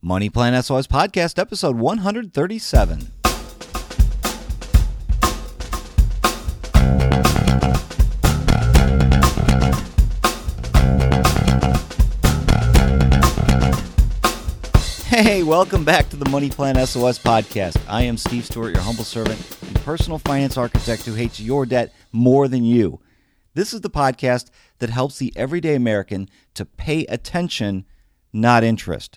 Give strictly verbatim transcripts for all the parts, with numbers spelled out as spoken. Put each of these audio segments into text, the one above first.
Money Plan S O S Podcast, episode one thirty-seven. Hey, welcome back to the Money Plan S O S Podcast. I am Steve Stewart, your humble servant and personal finance architect who hates your debt more than you. This is the podcast that helps the everyday American to pay attention, not interest.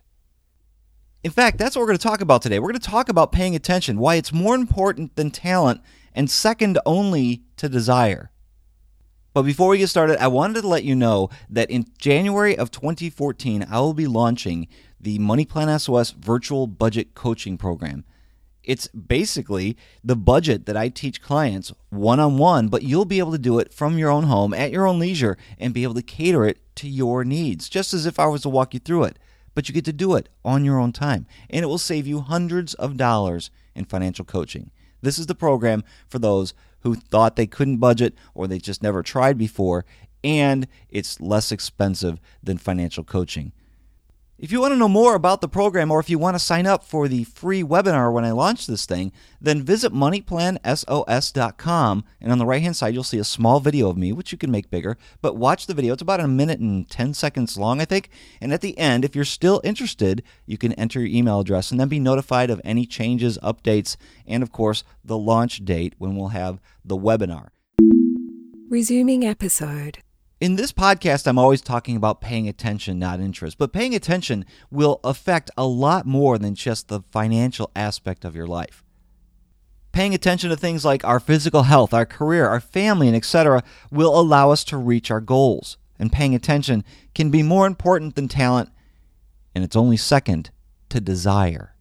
In fact, that's what we're going to talk about today. We're going to talk about paying attention, why it's more important than talent and second only to desire. But before we get started, I wanted to let you know that in January of twenty fourteen, I will be launching the Money Plan S O S Virtual Budget Coaching Program. It's basically the budget that I teach clients one-on-one, but you'll be able to do it from your own home at your own leisure and be able to cater it to your needs, just as if I was to walk you through it. But you get to do it on your own time, and it will save you hundreds of dollars in financial coaching. This is the program for those who thought they couldn't budget or they just never tried before, and it's less expensive than financial coaching. If you want to know more about the program or if you want to sign up for the free webinar when I launch this thing, then visit money plan S O S dot com, and on the right-hand side you'll see a small video of me, which you can make bigger, but watch the video. It's about a minute and ten seconds long, I think, and at the end, if you're still interested, you can enter your email address and then be notified of any changes, updates, and of course, the launch date when we'll have the webinar. Resuming episode. In this podcast, I'm always talking about paying attention, not interest. But paying attention will affect a lot more than just the financial aspect of your life. Paying attention to things like our physical health, our career, our family, and et cetera will allow us to reach our goals. And paying attention can be more important than talent, and it's only second to desire.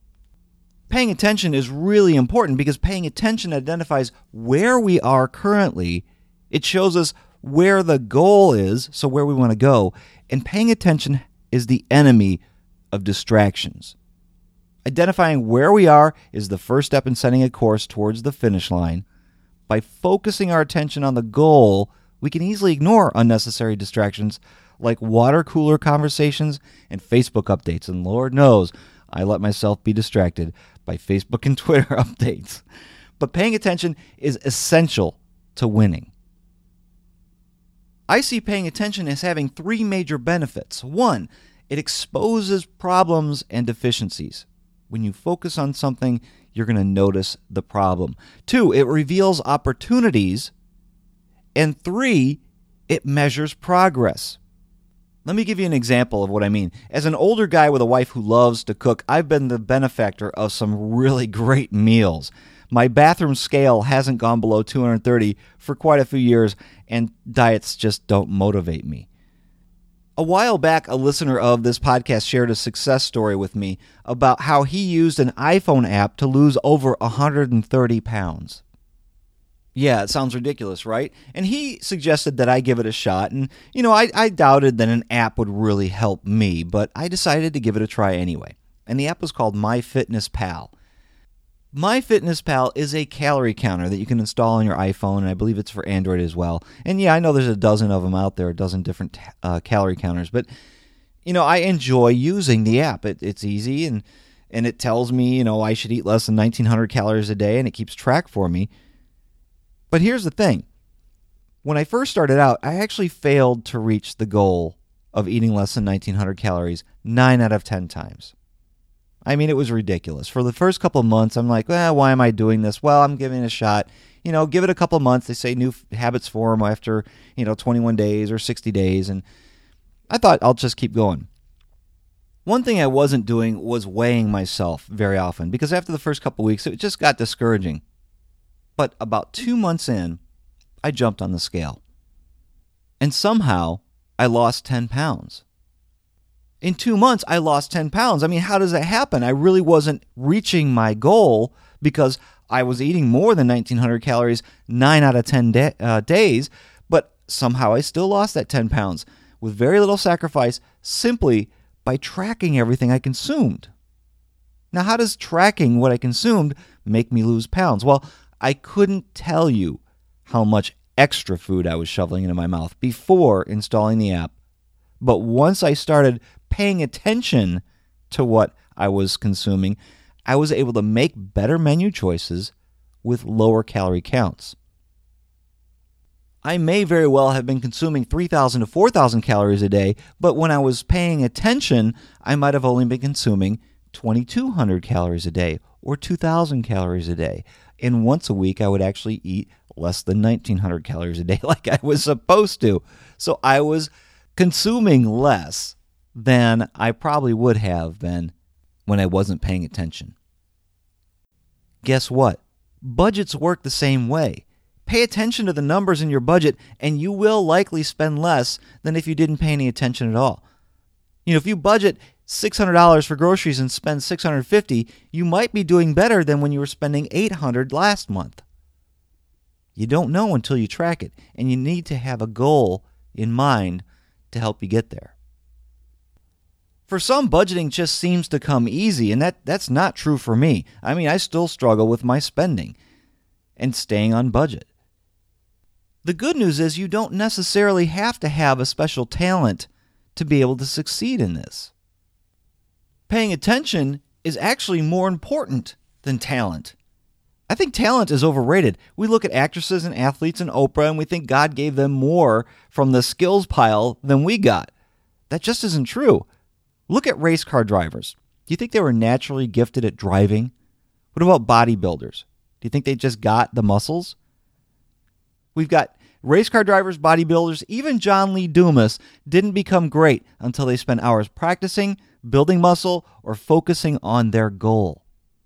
Paying attention is really important because paying attention identifies where we are currently. It shows us where the goal is, so where we want to go, and paying attention is the enemy of distractions. Identifying where we are is the first step in setting a course towards the finish line. By focusing our attention on the goal, we can easily ignore unnecessary distractions like water cooler conversations and Facebook updates, and Lord knows I let myself be distracted by Facebook and Twitter updates. But paying attention is essential to winning. I see paying attention as having three major benefits. One, it exposes problems and deficiencies. When you focus on something, you're going to notice the problem. Two, it reveals opportunities. And three, it measures progress. Let me give you an example of what I mean. As an older guy with a wife who loves to cook, I've been the benefactor of some really great meals. My bathroom scale hasn't gone below two hundred thirty for quite a few years, and diets just don't motivate me. A while back, a listener of this podcast shared a success story with me about how he used an iPhone app to lose over one hundred thirty pounds. Yeah, it sounds ridiculous, right? And he suggested that I give it a shot, and, you know, I, I doubted that an app would really help me, but I decided to give it a try anyway. And the app was called MyFitnessPal. MyFitnessPal is a calorie counter that you can install on your iPhone, and I believe it's for Android as well. And yeah, I know there's a dozen of them out there, a dozen different uh, calorie counters, but you know, I enjoy using the app. It, it's easy, and and it tells me, you know, I should eat less than nineteen hundred calories a day, and it keeps track for me. But here's the thing. When I first started out, I actually failed to reach the goal of eating less than nineteen hundred calories nine out of ten times. I mean, it was ridiculous. For the first couple of months, I'm like, well, why am I doing this? Well, I'm giving it a shot. You know, give it a couple of months. They say new habits form after, you know, twenty-one days or sixty days. And I thought I'll just keep going. One thing I wasn't doing was weighing myself very often because after the first couple of weeks, it just got discouraging. But about two months in, I jumped on the scale. And somehow, I lost ten pounds. In two months, I lost ten pounds. I mean, how does that happen? I really wasn't reaching my goal because I was eating more than nineteen hundred calories nine out of ten da- uh, days, but somehow I still lost that ten pounds with very little sacrifice simply by tracking everything I consumed. Now, how does tracking what I consumed make me lose pounds? Well, I couldn't tell you how much extra food I was shoveling into my mouth before installing the app. But once I started paying attention to what I was consuming, I was able to make better menu choices with lower calorie counts. I may very well have been consuming three thousand to four thousand calories a day, but when I was paying attention, I might have only been consuming twenty-two hundred calories a day or two thousand calories a day. And once a week, I would actually eat less than nineteen hundred calories a day like I was supposed to. So I was consuming less than I probably would have been when I wasn't paying attention. Guess what? Budgets work the same way. Pay attention to the numbers in your budget, and you will likely spend less than if you didn't pay any attention at all. You know, if you budget six hundred dollars for groceries and spend six hundred fifty dollars, you might be doing better than when you were spending eight hundred dollars last month. You don't know until you track it, and you need to have a goal in mind to help you get there. For some, budgeting just seems to come easy, and that, that's not true for me. I mean, I still struggle with my spending and staying on budget. The good news is you don't necessarily have to have a special talent to be able to succeed in this. Paying attention is actually more important than talent. I think talent is overrated. We look at actresses and athletes and Oprah, and we think God gave them more from the skills pile than we got. That just isn't true. Look at race car drivers. Do you think they were naturally gifted at driving? What about bodybuilders? Do you think they just got the muscles? We've got race car drivers, bodybuilders, even John Lee Dumas didn't become great until they spent hours practicing, building muscle, or focusing on their goal.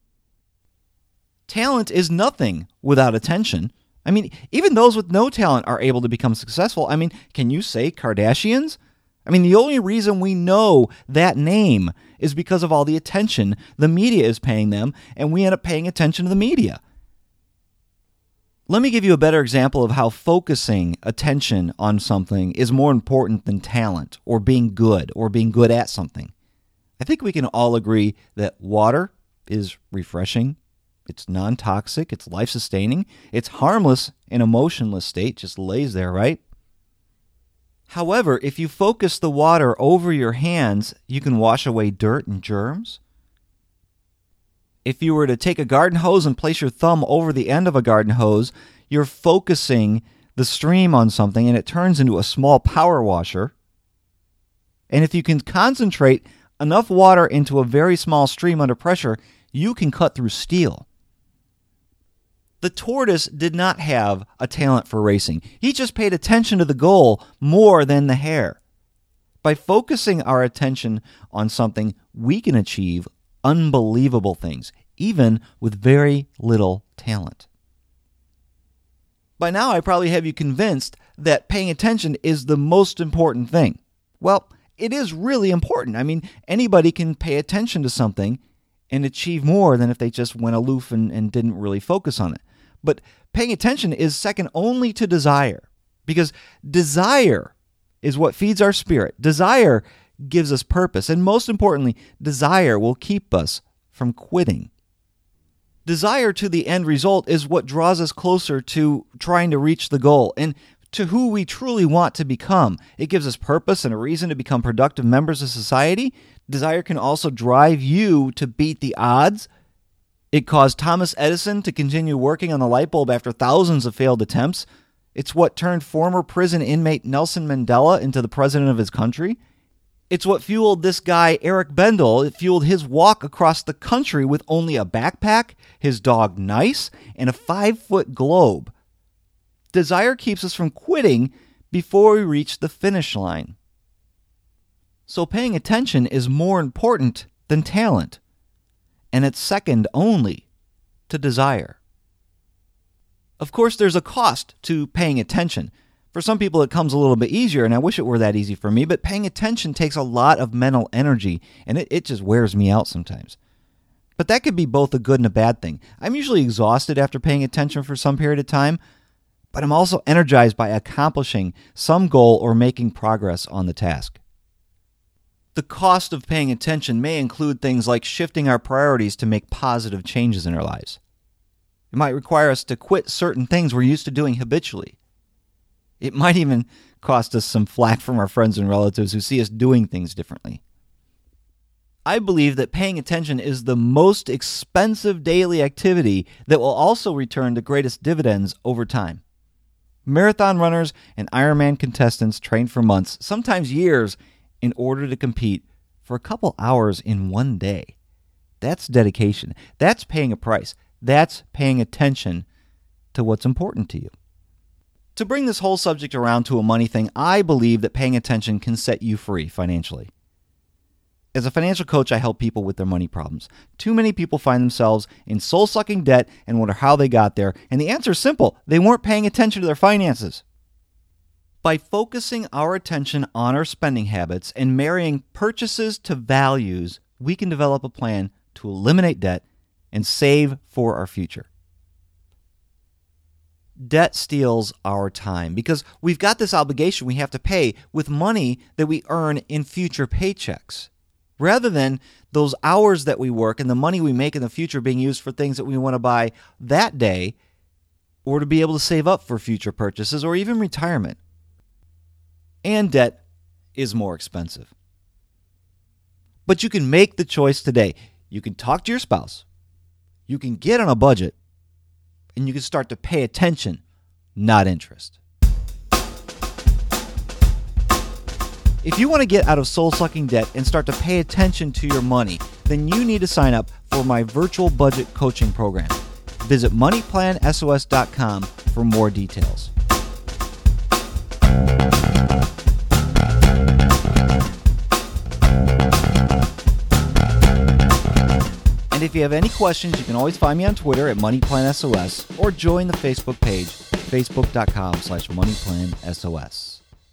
Talent is nothing without attention. I mean, even those with no talent are able to become successful. I mean, can you say Kardashians? I mean, the only reason we know that name is because of all the attention the media is paying them, and we end up paying attention to the media. Let me give you a better example of how focusing attention on something is more important than talent or being good or being good at something. I think we can all agree that water is refreshing, it's non-toxic, it's life-sustaining, it's harmless in a motionless state, just lays there, right? However, if you focus the water over your hands, you can wash away dirt and germs. If you were to take a garden hose and place your thumb over the end of a garden hose, you're focusing the stream on something and it turns into a small power washer. And if you can concentrate enough water into a very small stream under pressure, you can cut through steel. The tortoise did not have a talent for racing. He just paid attention to the goal more than the hare. By focusing our attention on something, we can achieve unbelievable things, even with very little talent. By now, I probably have you convinced that paying attention is the most important thing. Well, it is really important. I mean, anybody can pay attention to something and achieve more than if they just went aloof and, and didn't really focus on it. But paying attention is second only to desire, because desire is what feeds our spirit. Desire gives us purpose, and most importantly, desire will keep us from quitting. Desire to the end result is what draws us closer to trying to reach the goal and to who we truly want to become. It gives us purpose and a reason to become productive members of society. Desire can also drive you to beat the odds. It caused Thomas Edison to continue working on the light bulb after thousands of failed attempts. It's what turned former prison inmate Nelson Mandela into the president of his country. It's what fueled this guy, Eric Bendel. It fueled his walk across the country with only a backpack, his dog Nice, and a five-foot globe. Desire keeps us from quitting before we reach the finish line. So paying attention is more important than talent, and it's second only to desire. Of course, there's a cost to paying attention. For some people, it comes a little bit easier, and I wish it were that easy for me, but paying attention takes a lot of mental energy, and it, it just wears me out sometimes. But that could be both a good and a bad thing. I'm usually exhausted after paying attention for some period of time, but I'm also energized by accomplishing some goal or making progress on the task. The cost of paying attention may include things like shifting our priorities to make positive changes in our lives. It might require us to quit certain things we're used to doing habitually. It might even cost us some flack from our friends and relatives who see us doing things differently. I believe that paying attention is the most expensive daily activity that will also return the greatest dividends over time. Marathon runners and Ironman contestants train for months, sometimes years, in order to compete for a couple hours in one day. That's dedication. That's paying a price. That's paying attention to what's important to you. To bring this whole subject around to a money thing, I believe that paying attention can set you free financially. As a financial coach, I help people with their money problems. Too many people find themselves in soul-sucking debt and wonder how they got there, and the answer is simple. They weren't paying attention to their finances. By focusing our attention on our spending habits and marrying purchases to values, we can develop a plan to eliminate debt and save for our future. Debt steals our time because we've got this obligation we have to pay with money that we earn in future paychecks, rather than those hours that we work and the money we make in the future being used for things that we want to buy that day or to be able to save up for future purchases or even retirement. And debt is more expensive. But you can make the choice today. You can talk to your spouse. You can get on a budget. And you can start to pay attention, not interest. If you want to get out of soul-sucking debt and start to pay attention to your money, then you need to sign up for my virtual budget coaching program. Visit money plan S O S dot com for more details. And if you have any questions, you can always find me on Twitter at MoneyPlanSOS or join the Facebook page, facebook.com slash MoneyPlanSOS.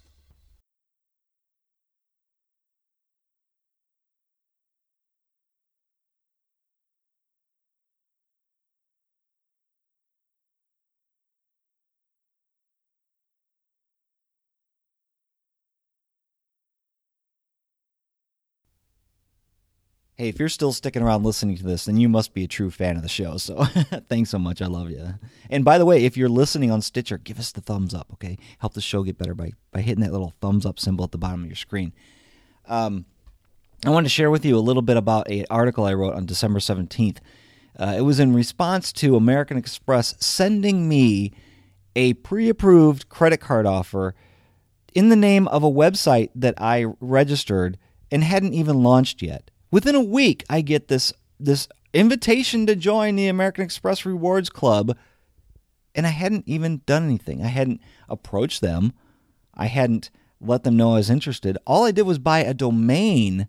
Hey, if you're still sticking around listening to this, then you must be a true fan of the show. So thanks so much. I love you. And by the way, if you're listening on Stitcher, give us the thumbs up, okay? Help the show get better by, by hitting that little thumbs up symbol at the bottom of your screen. Um, I wanted to share with you a little bit about an article I wrote on December seventeenth. Uh, it was in response to American Express sending me a pre-approved credit card offer in the name of a website that I registered and hadn't even launched yet. Within a week, I get this this invitation to join the American Express Rewards Club, and I hadn't even done anything. I hadn't approached them. I hadn't let them know I was interested. All I did was buy a domain,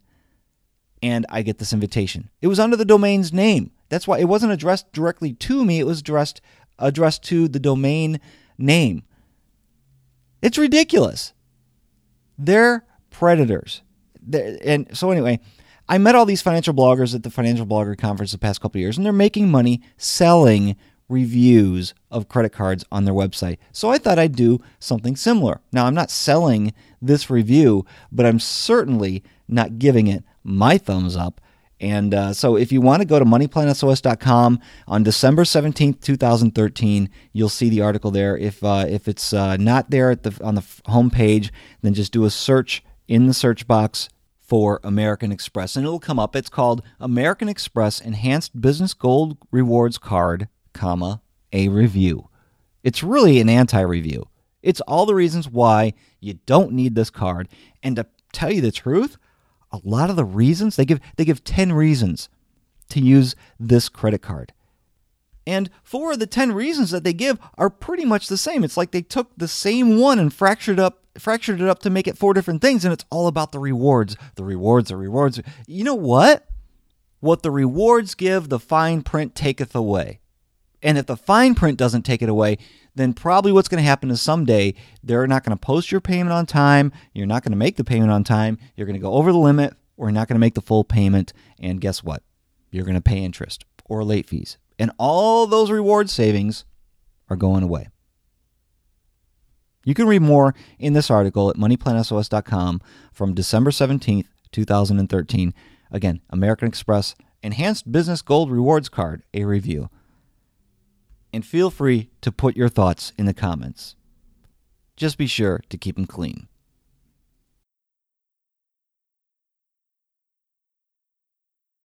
and I get this invitation. It was under the domain's name. That's why it wasn't addressed directly to me. It was addressed, addressed to the domain name. It's ridiculous. They're predators. They're, and so anyway, I met all these financial bloggers at the Financial Blogger Conference the past couple of years, and they're making money selling reviews of credit cards on their website. So I thought I'd do something similar. Now, I'm not selling this review, but I'm certainly not giving it my thumbs up. And uh, so if you want to go to money plan S O S dot com on December seventeenth, twenty thirteen, you'll see the article there. If uh, if it's uh, not there at the on the homepage, then just do a search in the search box for American Express, and it'll come up. It's called American Express Enhanced Business Gold Rewards Card, comma, a review. It's really an anti-review. It's all the reasons why you don't need this card. And to tell you the truth, a lot of the reasons, they give they give ten reasons to use this credit card. And four of the ten reasons that they give are pretty much the same. It's like they took the same one and fractured up fractured it up to make it four different things, and it's all about the rewards. The rewards, the rewards. You know what? What the rewards give, the fine print taketh away. And if the fine print doesn't take it away, then probably what's going to happen is someday they're not going to post your payment on time, you're not going to make the payment on time, you're going to go over the limit, or you're not going to make the full payment, and guess what? You're going to pay interest or late fees. And all those reward savings are going away. You can read more in this article at money plan S O S dot com from December seventeenth, twenty thirteen. Again, American Express Enhanced Business Gold Rewards Card, a review. And feel free to put your thoughts in the comments. Just be sure to keep them clean.